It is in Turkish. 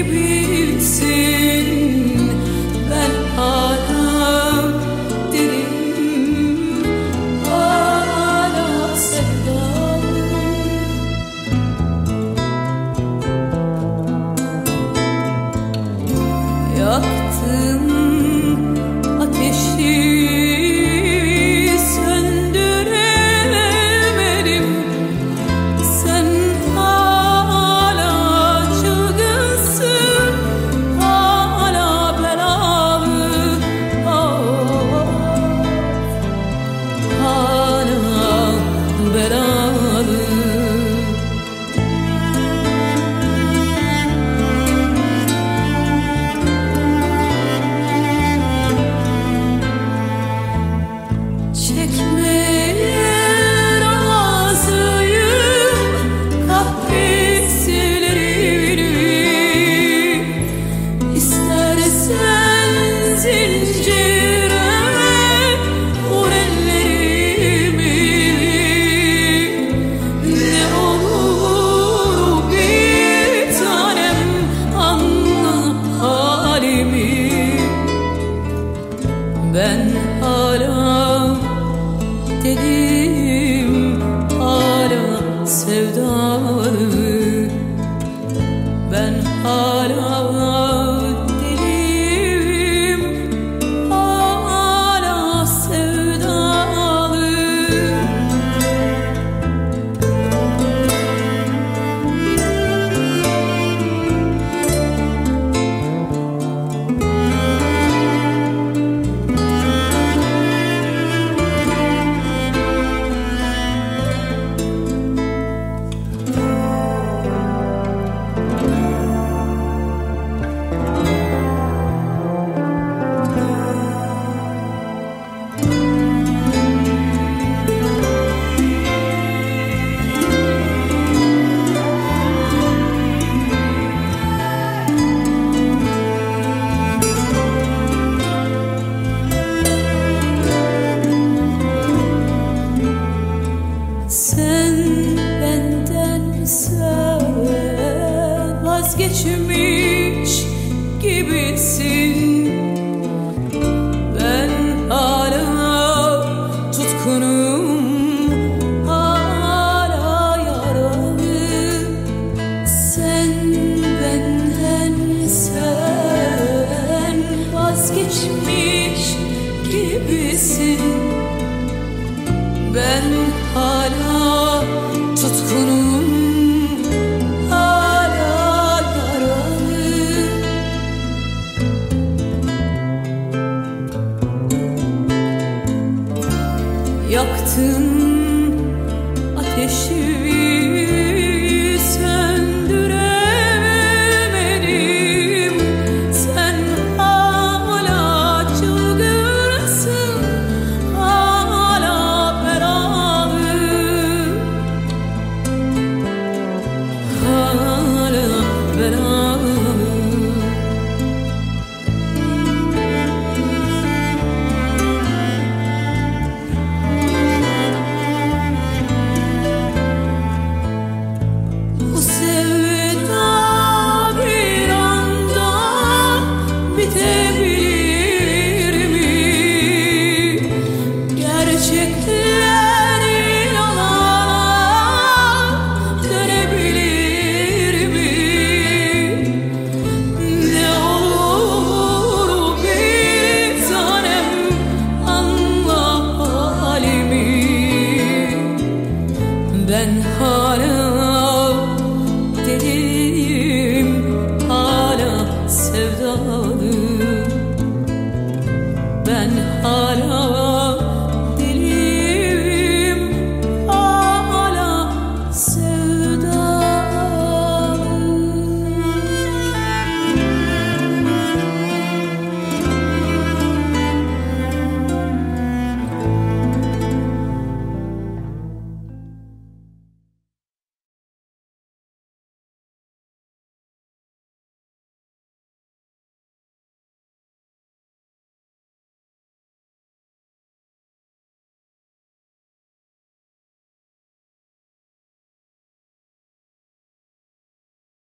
gibisin. Ben hala delim, hala sevdalı. Yaktın ateşi, söndüremedim. Sen hala çılgınsın, hala belalı, hala belalı. Çekmeye razıyım kahretsinlerini. İstersen zincire vur ellerimi. Ne olur bir tanem anla halimi. Ben hala dedim, hala sevdalı. Ben hala dedim, hala sevdalı. Sen bendense vazgeçmiş gibisin. Ben hala tutkunum, hala yaralı. Sen bendense vazgeçmiş gibisin. Ben hala tutkunum, hala yaralı. Yaktın